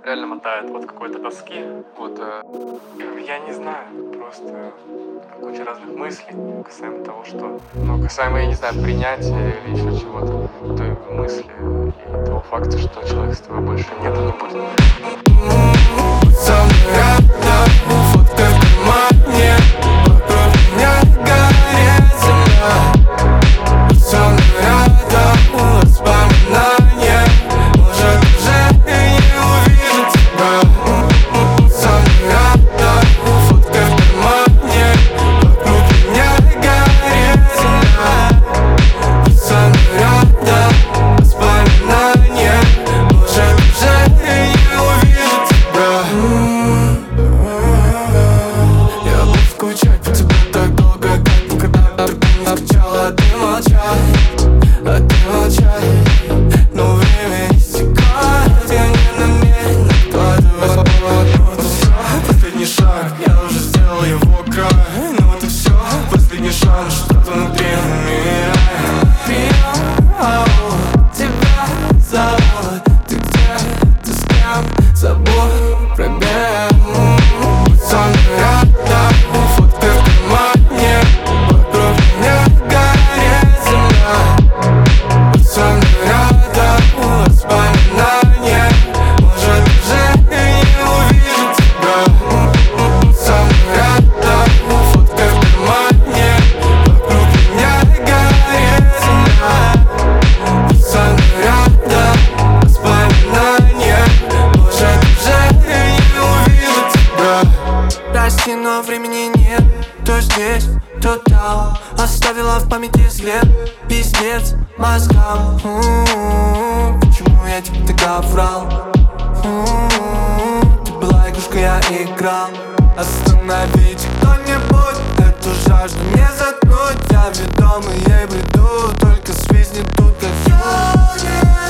реально мотает от какой-то тоски. Вот, я не знаю, просто куча разных мыслей касаемо того, что, ну, касаемо, я не знаю, принятия или еще чего-то, той мысли и того факта, что человек с тобой больше нет и не будет. Но время истекает, я не намерен откладывать. Ну это все, последний шаг, я уже сделал его край. Ну это все, последний шанс, что-то внутри умирает. Тебя зовут, ты где, ты с кем, забудь пробег. Будь со мной рядом, фотка в кармане, вокруг меня горит земля. Будь со мной рядом, воспоминания, может уже и не увижу тебя. Будь со мной рядом, фотка в кармане, вокруг меня горит земля. Будь со мной рядом, воспоминания, может уже и не увижу тебя. Прости, но времени нет, то здесь, то там. Оставила в памяти след, пиздец мозгам. Почему я тебе тогда врал? Ты была игрушкой, я играл. Остановите кто-нибудь эту жажду не заткнуть. Я ведомый ей бреду, только свистнет тут как я.